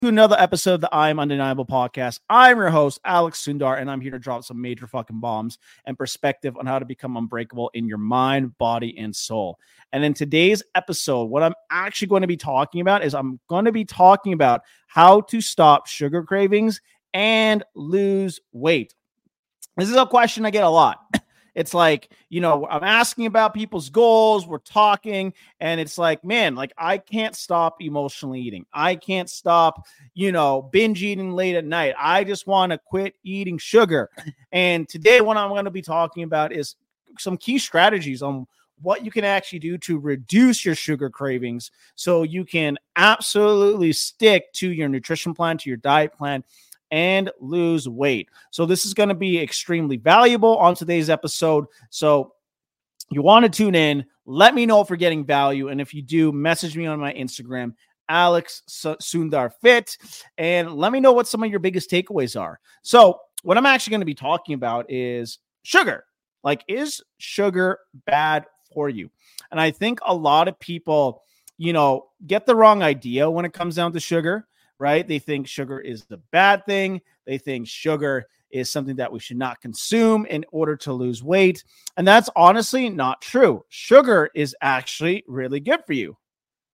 to another episode of the I'm Undeniable podcast. I'm your host, Alex Sundar, and I'm here to drop some major fucking bombs and perspective on how to become unbreakable in your mind, body, and soul. And in today's episode, what I'm actually going to be talking about is I'm going to be talking about how to stop sugar cravings and lose weight. This is a question I get a lot. It's like, I'm asking about people's goals. We're talking and it's like, man, like I can't stop emotionally eating. I can't stop, binge eating late at night. I just want to quit eating sugar. And today what I'm going to be talking about is some key strategies on what you can actually do to reduce your sugar cravings so you can absolutely stick to your nutrition plan, to your diet plan, and lose weight. So this is going to be extremely valuable on today's episode. So you want to tune in. Let me know if you're getting value. And if you do, message me on my Instagram, Alex Sundar Fit, and let me know what some of your biggest takeaways are. So what I'm actually going to be talking about is sugar. Like, is sugar bad for you? And I think a lot of people, get the wrong idea when it comes down to sugar. Right? They think sugar is the bad thing. They think sugar is something that we should not consume in order to lose weight. And that's honestly not true. Sugar is actually really good for you.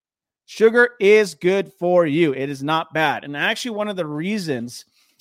Sugar is good for you. It is not bad. And actually, one of the reasons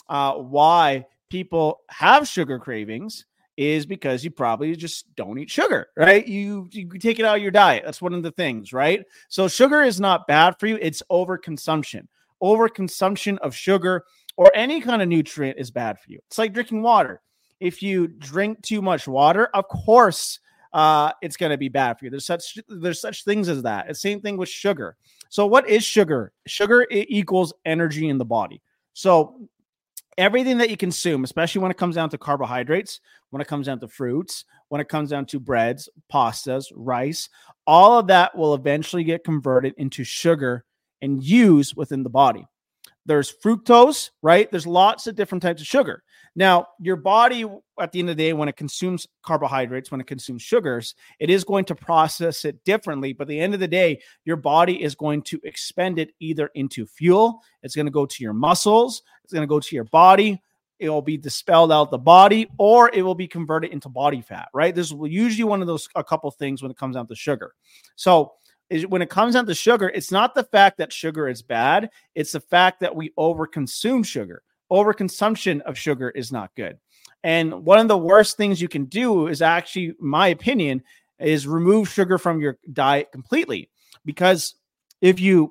why people have sugar cravings is because you probably just don't eat sugar, right? You take it out of your diet. That's one of the things, right? So sugar is not bad for you. It's overconsumption. Overconsumption of sugar or any kind of nutrient is bad for you. It's like drinking water. If you drink too much water, of course, it's going to be bad for you. There's such things as that. It's the same thing with sugar. So what is sugar? Sugar equals energy in the body. So everything that you consume, especially when it comes down to carbohydrates, when it comes down to fruits, when it comes down to breads, pastas, rice, all of that will eventually get converted into sugar and used within the body. There's fructose, right? There's lots of different types of sugar. Now, your body, at the end of the day, when it consumes carbohydrates, when it consumes sugars, it is going to process it differently. But at the end of the day, your body is going to expend it either into fuel. It's going to go to your muscles. It's going to go to your body. It will be dispelled out the body, or it will be converted into body fat, right? There's usually one of those, a couple things when it comes down to sugar. So when it comes down to sugar, it's not the fact that sugar is bad. It's the fact that we overconsume sugar. Overconsumption of sugar is not good. And one of the worst things you can do is actually, in my opinion, is remove sugar from your diet completely. Because if you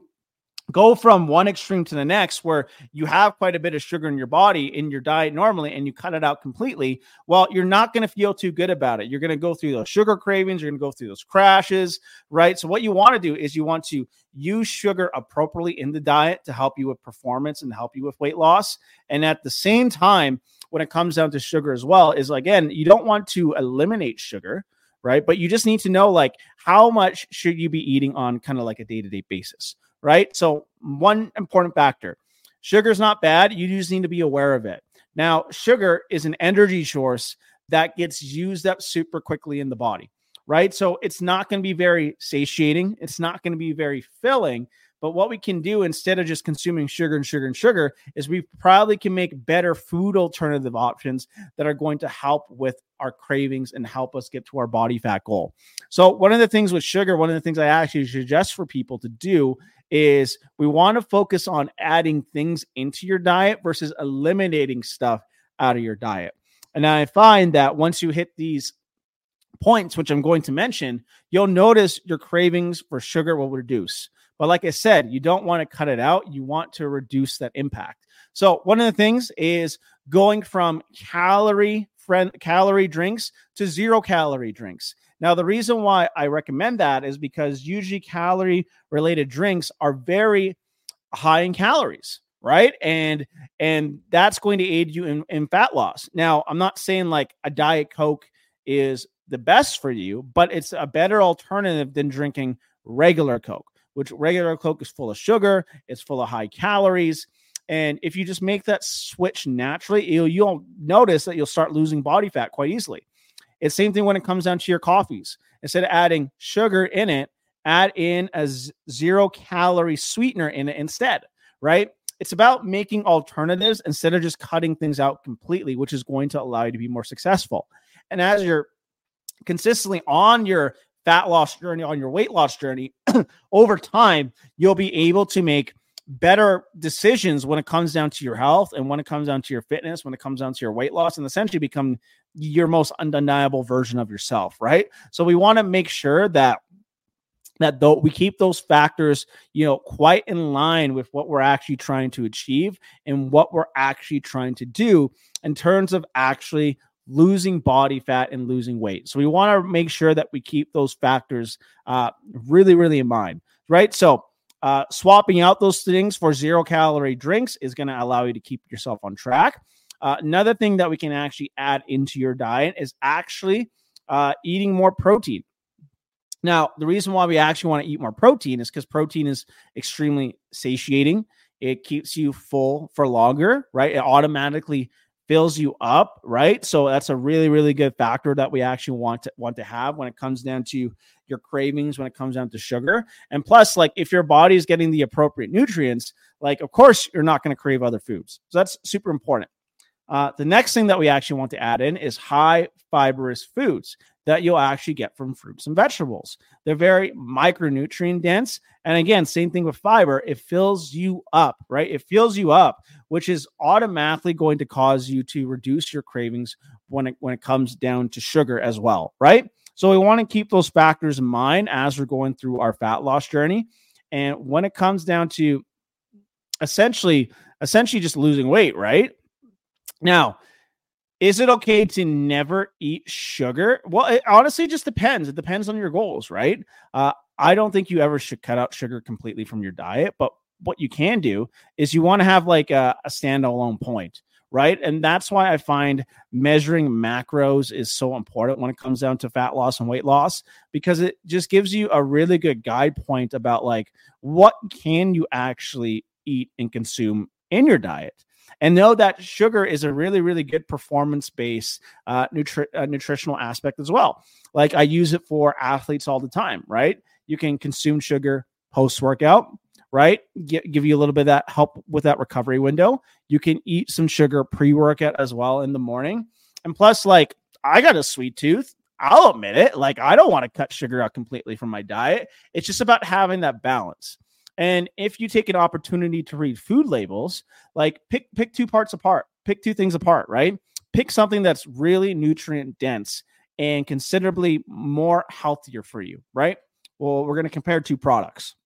go from one extreme to the next, where you have quite a bit of sugar in your body, in your diet normally, and you cut it out completely, well, you're not going to feel too good about it. You're going to go through those sugar cravings. You're going to go through those crashes, right? So what you want to do is you want to use sugar appropriately in the diet to help you with performance and help you with weight loss. And at the same time, when it comes down to sugar as well, is again, you don't want to eliminate sugar, right? But you just need to know, like, how much should you be eating on kind of like a day-to-day basis, right? So one important factor, sugar is not bad. You just need to be aware of it. Now, sugar is an energy source that gets used up super quickly in the body, right? So it's not going to be very satiating. It's not going to be very filling. But what we can do instead of just consuming sugar and sugar and sugar is we probably can make better food alternative options that are going to help with our cravings and help us get to our body fat goal. So one of the things with sugar, one of the things I actually suggest for people to do is we want to focus on adding things into your diet versus eliminating stuff out of your diet. And I find that once you hit these points, which I'm going to mention, you'll notice your cravings for sugar will reduce. But like I said, you don't want to cut it out. You want to reduce that impact. So one of the things is going from calorie drinks to 0 calorie drinks. Now, the reason why I recommend that is because usually calorie related drinks are very high in calories, right? And that's going to aid you in fat loss. Now, I'm not saying like a Diet Coke is the best for you, but it's a better alternative than drinking regular Coke, which regular Coke is full of sugar. It's full of high calories. And if you just make that switch naturally, you'll notice that you'll start losing body fat quite easily. It's the same thing when it comes down to your coffees. Instead of adding sugar in it, add in a 0 calorie sweetener in it instead, right? it's about making alternatives instead of just cutting things out completely, which is going to allow you to be more successful. And as you're consistently on your fat loss journey, on your weight loss journey, over time, you'll be able to make better decisions when it comes down to your health and when it comes down to your fitness, when it comes down to your weight loss, and essentially become your most undeniable version of yourself, right? So we want to make sure that though we keep those factors, quite in line with what we're actually trying to achieve and what we're actually trying to do in terms of actually losing body fat and losing weight. So we want to make sure that we keep those factors really, really in mind, right? So swapping out those things for 0-calorie drinks is going to allow you to keep yourself on track. Another thing that we can actually add into your diet is actually eating more protein. Now, the reason why we actually want to eat more protein is because protein is extremely satiating. It keeps you full for longer, right? It automatically fills you up, right? So that's a really, really good factor that we actually want to have when it comes down to your cravings, when it comes down to sugar. And plus, like, if your body is getting the appropriate nutrients, like, of course, you're not going to crave other foods. So that's super important. The next thing that we actually want to add in is high fibrous foods that you'll actually get from fruits and vegetables. They're very micronutrient dense. And again, same thing with fiber. It fills you up, right? It fills you up, which is automatically going to cause you to reduce your cravings when it comes down to sugar as well, right? So we want to keep those factors in mind as we're going through our fat loss journey. And when it comes down to essentially just losing weight, right? Now, is it okay to never eat sugar? Well, it honestly just depends. It depends on your goals, right? I don't think you ever should cut out sugar completely from your diet, but what you can do is you want to have like a standalone point, right? And that's why I find measuring macros is so important when it comes down to fat loss and weight loss, because it just gives you a really good guide point about like what can you actually eat and consume in your diet. And know that sugar is a really, really good performance-based nutritional aspect as well. Like I use it for athletes all the time, right? You can consume sugar post-workout, right? Give you a little bit of that help with that recovery window. You can eat some sugar pre-workout as well in the morning. And plus, like, I got a sweet tooth. I'll admit it. Like, I don't want to cut sugar out completely from my diet. It's just about having that balance. And if you take an opportunity to read food labels, like pick two parts apart, pick two things apart, right? Pick something that's really nutrient dense and considerably more healthier for you, right? Well, we're going to compare two products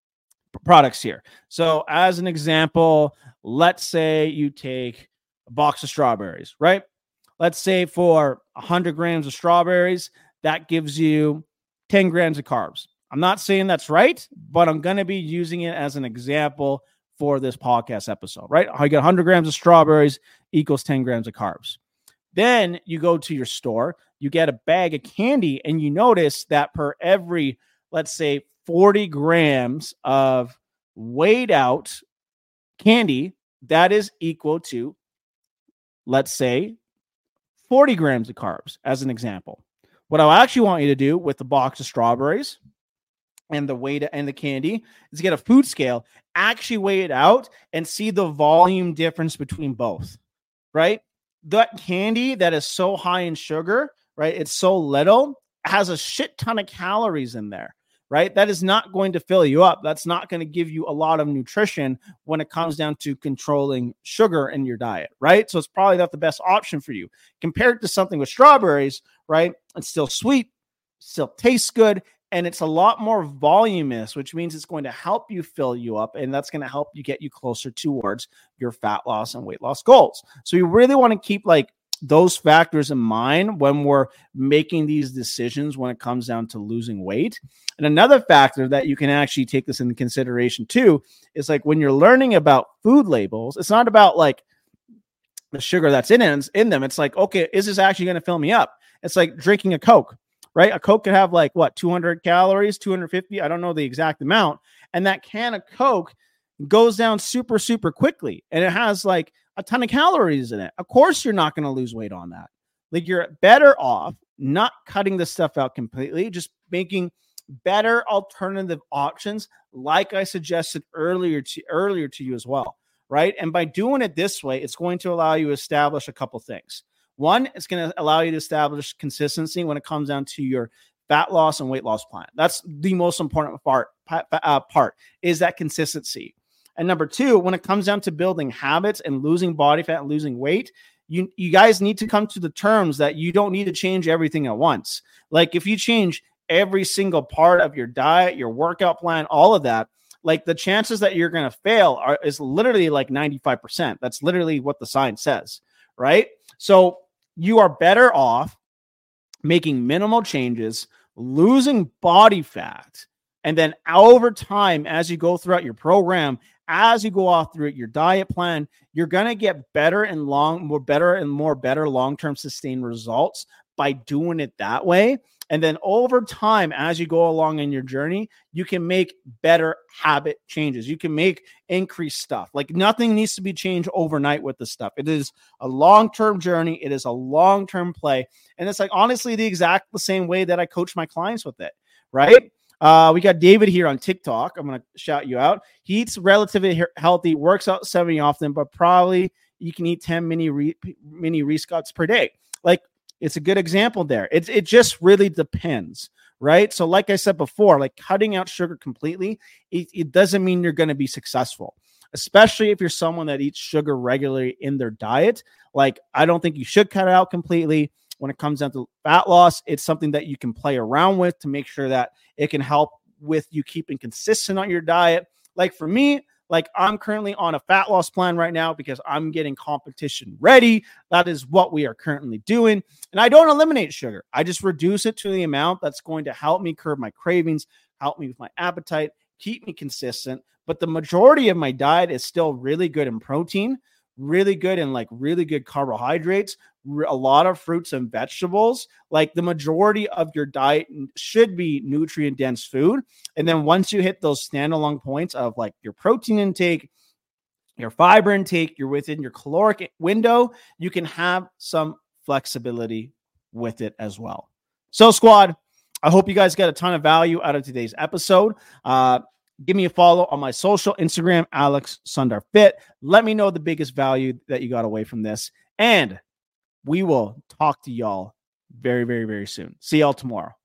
here. So as an example, let's say you take a box of strawberries, right? Let's say for 100 grams of strawberries, that gives you 10 grams of carbs. I'm not saying that's right, but I'm going to be using it as an example for this podcast episode, right? I get 100 grams of strawberries equals 10 grams of carbs. Then you go to your store, you get a bag of candy, and you notice that per every, let's say, 40 grams of weighed out candy, that is equal to, let's say, 40 grams of carbs, as an example. What I actually want you to do with the box of strawberries and the weight and the candy is get a food scale, actually weigh it out and see the volume difference between both, right? That candy that is so high in sugar, right? It's so little, has a shit ton of calories in there, right? That is not going to fill you up. That's not going to give you a lot of nutrition when it comes down to controlling sugar in your diet, right? So it's probably not the best option for you. Compared to something with strawberries, right? It's still sweet, still tastes good, and it's a lot more voluminous, which means it's going to help you fill you up, and that's going to help you get you closer towards your fat loss and weight loss goals. So you really want to keep like those factors in mind when we're making these decisions when it comes down to losing weight. And another factor that you can actually take this into consideration too is like when you're learning about food labels, it's not about like the sugar that's in them. It's like, okay, is this actually going to fill me up? It's like drinking a Coke, right? A Coke could have like 200 calories, 250. I don't know the exact amount. And that can of Coke goes down super, super quickly. And it has like a ton of calories in it. Of course, you're not going to lose weight on that. Like you're better off not cutting this stuff out completely, just making better alternative options, like I suggested earlier to you as well, right? And by doing it this way, it's going to allow you to establish a couple things. One, it's going to allow you to establish consistency when it comes down to your fat loss and weight loss plan. That's the most important part is that consistency. And number two, when it comes down to building habits and losing body fat and losing weight, you guys need to come to the terms that you don't need to change everything at once. Like if you change every single part of your diet, your workout plan, all of that, like the chances that you're going to fail is literally like 95%. That's literally what the science says, right? So you are better off making minimal changes, losing body fat, and then over time, as you go throughout your program, as you go off through your diet plan, you're going to get better and more better long-term sustained results by doing it that way. And then over time, as you go along in your journey, you can make better habit changes. You can make increased stuff. Like nothing needs to be changed overnight with the stuff. It is a long-term journey. It is a long-term play. And it's like, honestly, the same way that I coach my clients with it, right? We got David here on TikTok. I'm going to shout you out. He eats relatively healthy, works out semi-often, but probably you can eat 10 mini Reese cups per day. Like, it's a good example there. It just really depends, right? So like I said before, like cutting out sugar completely, it doesn't mean you're going to be successful, especially if you're someone that eats sugar regularly in their diet. Like, I don't think you should cut it out completely. When it comes down to fat loss, it's something that you can play around with to make sure that it can help with you keeping consistent on your diet. Like for me, like I'm currently on a fat loss plan right now because I'm getting competition ready. That is what we are currently doing. And I don't eliminate sugar. I just reduce it to the amount that's going to help me curb my cravings, help me with my appetite, keep me consistent. But the majority of my diet is still really good in protein, really good in like really good carbohydrates, a lot of fruits and vegetables. Like the majority of your diet should be nutrient dense food. And then once you hit those standalone points of like your protein intake, your fiber intake, you're within your caloric window, you can have some flexibility with it as well. So squad, I hope you guys get a ton of value out of today's episode. Give me a follow on my social Instagram, Alex Sundar Fit. Let me know the biggest value that you got away from this. And we will talk to y'all very, very, very soon. See y'all tomorrow.